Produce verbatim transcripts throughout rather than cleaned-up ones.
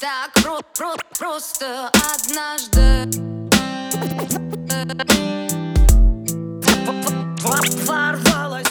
Так про про просто однажды ворвалась.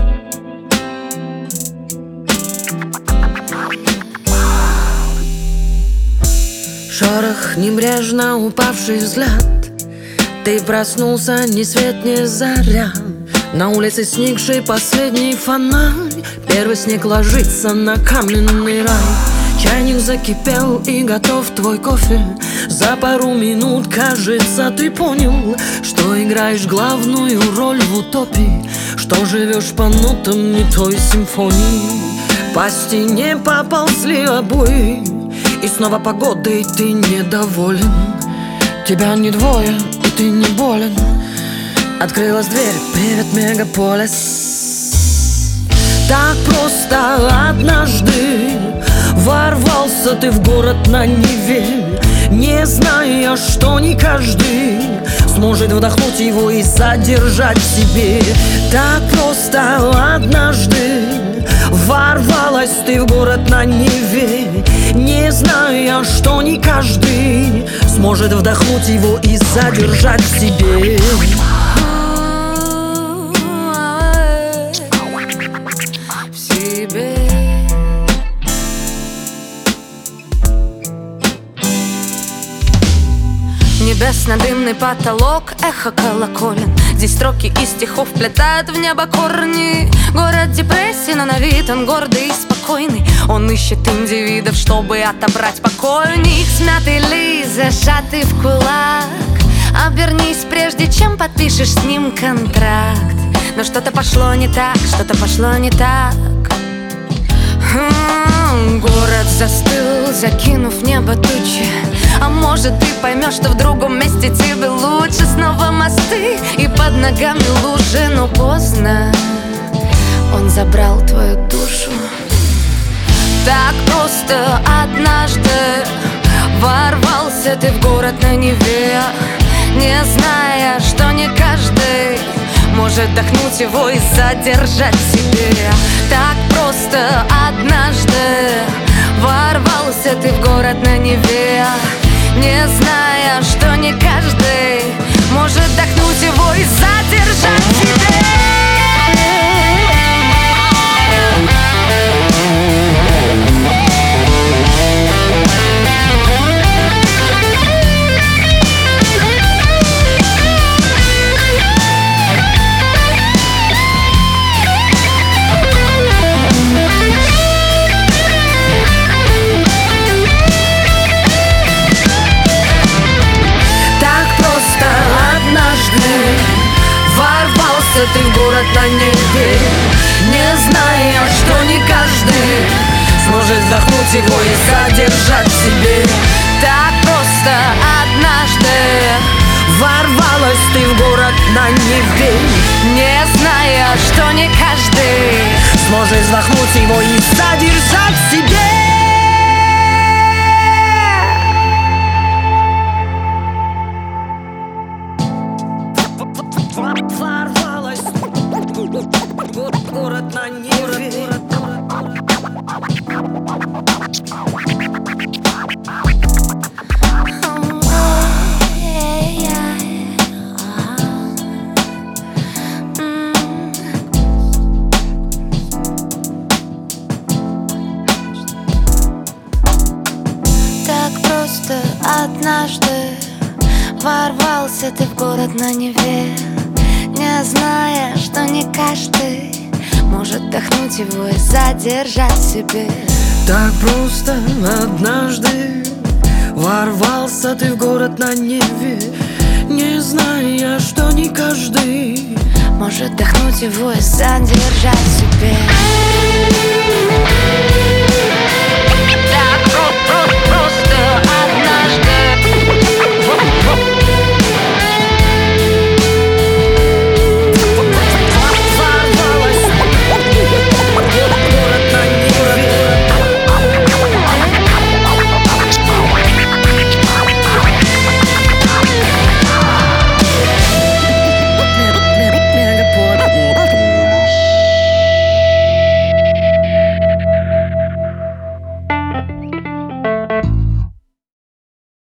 Шорох, небрежно упавший взгляд. Ты проснулся, ни свет, ни заря. На улице сникший последний фонарь. Первый снег ложится на каменный рай. Чайник закипел и готов твой кофе. За пару минут, кажется, ты понял, что играешь главную роль в утопии, что живешь по нотам не той симфонии. По стене поползли обои, и снова погодой ты недоволен. Тебя не двое, и ты не болен. Открылась дверь, привет, мегаполис. Так просто однажды ворвался ты в город на Неве, не зная, что не каждый сможет вдохнуть его и задержать в себе. Так просто однажды ворвалась ты в город на Неве, не зная, что не каждый сможет вдохнуть его и задержать в себе. Небесно-дымный потолок, эхо колоколен. Здесь строки из стихов вплетают в небо корни. Город депрессии, но на вид он гордый и спокойный. Он ищет индивидов, чтобы отобрать покой у них. Смятый лист, зажатый в кулак. Обернись, прежде чем подпишешь с ним контракт. Но что-то пошло не так, что-то пошло не так. Город застыл, закинув в небо тучи. А может, ты поймешь, что в другом месте тебе лучше. Снова мосты и под ногами лужи. Но поздно, он забрал твою душу. Так просто однажды ворвался ты в город на Неве, не зная, что не каждый может вдохнуть его и задержать в себе. Так просто однажды ворвался ты в город на Неве, не зная, что не каждый может вдохнуть его и задержать в себе. Ты в город на Неве, не зная, что не каждый сможет вдохнуть его и задержать в себе. Так просто однажды ворвалась ты в город на Неве, не зная, что не каждый сможет вдохнуть его и задержать в себе. Город на Неве. Так просто однажды ворвался ты в город на Неве, не зная, что не каждый может вдохнуть его и задержать в себе. Так просто однажды ворвался ты в город на Неве, не зная, что не каждый может вдохнуть его и задержать в себе.